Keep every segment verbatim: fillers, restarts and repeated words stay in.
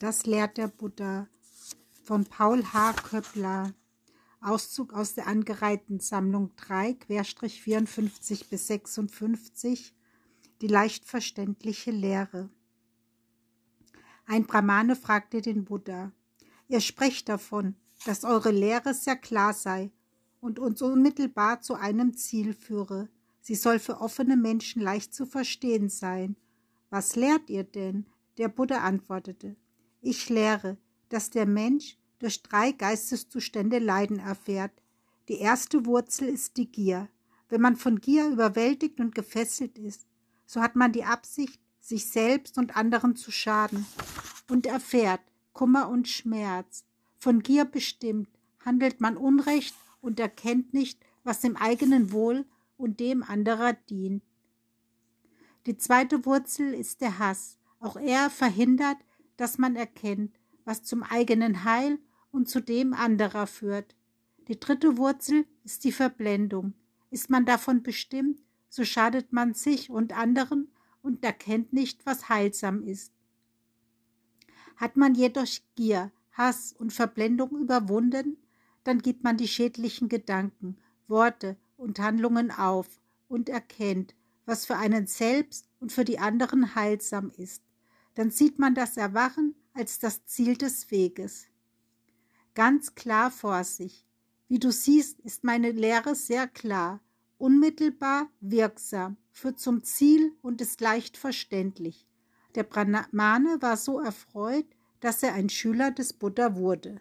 Das lehrt der Buddha von Paul H. Köppler. Auszug aus der angereihten Sammlung drei, vierundfünfzig bis sechsundfünfzig, die leicht verständliche Lehre. Ein Brahmane fragte den Buddha: Ihr sprecht davon, dass eure Lehre sehr klar sei und uns unmittelbar zu einem Ziel führe. Sie soll für offene Menschen leicht zu verstehen sein. Was lehrt ihr denn? Der Buddha antwortete: Ich lehre, dass der Mensch durch drei Geisteszustände Leiden erfährt. Die erste Wurzel ist die Gier. Wenn man von Gier überwältigt und gefesselt ist, so hat man die Absicht, sich selbst und anderen zu schaden und erfährt Kummer und Schmerz. Von Gier bestimmt handelt man Unrecht und erkennt nicht, was dem eigenen Wohl und dem anderer dient. Die zweite Wurzel ist der Hass. Auch er verhindert, dass man erkennt, was zum eigenen Heil und zu dem anderer führt. Die dritte Wurzel ist die Verblendung. Ist man davon bestimmt, so schadet man sich und anderen und erkennt nicht, was heilsam ist. Hat man jedoch Gier, Hass und Verblendung überwunden, dann gibt man die schädlichen Gedanken, Worte und Handlungen auf und erkennt, was für einen selbst und für die anderen heilsam ist. Dann sieht man das Erwachen als das Ziel des Weges. Ganz klar vor sich. Wie du siehst, ist meine Lehre sehr klar, unmittelbar, wirksam, führt zum Ziel und ist leicht verständlich. Der Brahmane war so erfreut, dass er ein Schüler des Buddha wurde.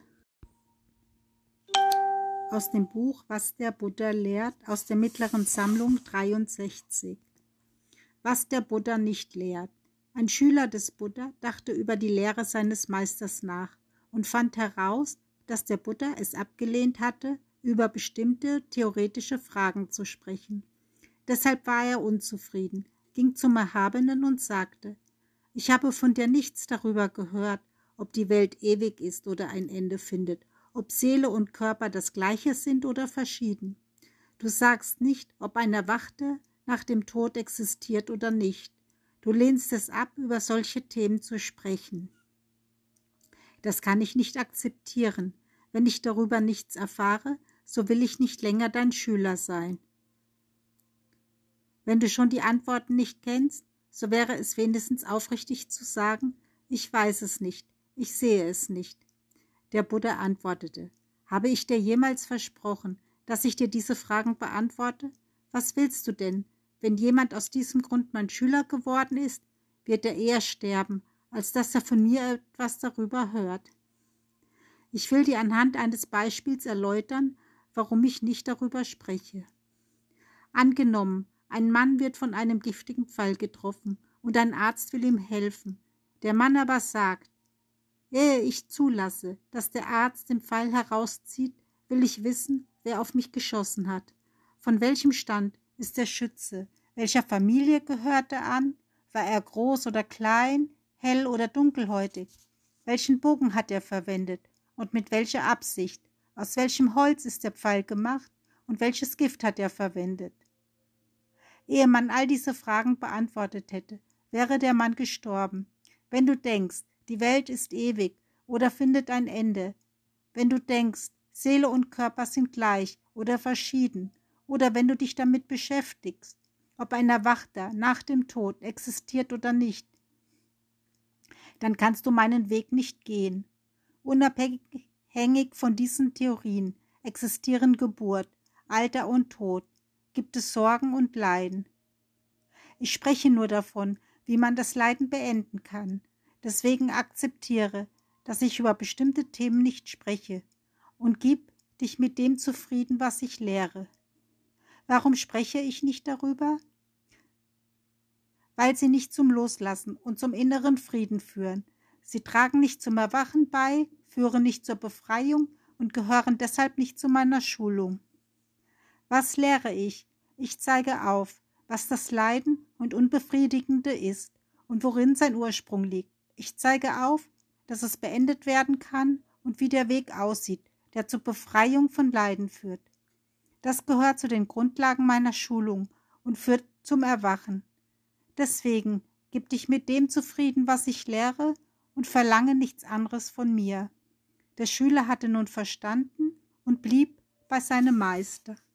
Aus dem Buch Was der Buddha lehrt, aus der mittleren Sammlung dreiundsechzig. Was der Buddha nicht lehrt. Ein Schüler des Buddha dachte über die Lehre seines Meisters nach und fand heraus, dass der Buddha es abgelehnt hatte, über bestimmte theoretische Fragen zu sprechen. Deshalb war er unzufrieden, ging zum Erhabenen und sagte: Ich habe von dir nichts darüber gehört, ob die Welt ewig ist oder ein Ende findet, ob Seele und Körper das Gleiche sind oder verschieden. Du sagst nicht, ob ein Erwachter nach dem Tod existiert oder nicht. Du lehnst es ab, über solche Themen zu sprechen. Das kann ich nicht akzeptieren. Wenn ich darüber nichts erfahre, so will ich nicht länger dein Schüler sein. Wenn du schon die Antworten nicht kennst, so wäre es wenigstens aufrichtig zu sagen: Ich weiß es nicht, ich sehe es nicht. Der Buddha antwortete: Habe ich dir jemals versprochen, dass ich dir diese Fragen beantworte? Was willst du denn? Wenn jemand aus diesem Grund mein Schüler geworden ist, wird er eher sterben, als dass er von mir etwas darüber hört. Ich will dir anhand eines Beispiels erläutern, warum ich nicht darüber spreche. Angenommen, ein Mann wird von einem giftigen Pfeil getroffen und ein Arzt will ihm helfen. Der Mann aber sagt: Ehe ich zulasse, dass der Arzt den Pfeil herauszieht, will ich wissen, wer auf mich geschossen hat. Von welchem Stand ist der Schütze? Welcher Familie gehört er an? War er groß oder klein, hell oder dunkelhäutig? Welchen Bogen hat er verwendet und mit welcher Absicht? Aus welchem Holz ist der Pfeil gemacht und welches Gift hat er verwendet? Ehe man all diese Fragen beantwortet hätte, wäre der Mann gestorben. Wenn du denkst, die Welt ist ewig oder findet ein Ende, wenn du denkst, Seele und Körper sind gleich oder verschieden, oder wenn du dich damit beschäftigst, ob ein Erwachter nach dem Tod existiert oder nicht, dann kannst du meinen Weg nicht gehen. Unabhängig von diesen Theorien existieren Geburt, Alter und Tod, gibt es Sorgen und Leiden. Ich spreche nur davon, wie man das Leiden beenden kann. Deswegen akzeptiere, dass ich über bestimmte Themen nicht spreche und gib dich mit dem zufrieden, was ich lehre. Warum spreche ich nicht darüber? Weil sie nicht zum Loslassen und zum inneren Frieden führen. Sie tragen nicht zum Erwachen bei, führen nicht zur Befreiung und gehören deshalb nicht zu meiner Schulung. Was lehre ich? Ich zeige auf, was das Leiden und Unbefriedigende ist und worin sein Ursprung liegt. Ich zeige auf, dass es beendet werden kann und wie der Weg aussieht, der zur Befreiung von Leiden führt. Das gehört zu den Grundlagen meiner Schulung und führt zum Erwachen. Deswegen gib dich mit dem zufrieden, was ich lehre, und verlange nichts anderes von mir. Der Schüler hatte nun verstanden und blieb bei seinem Meister.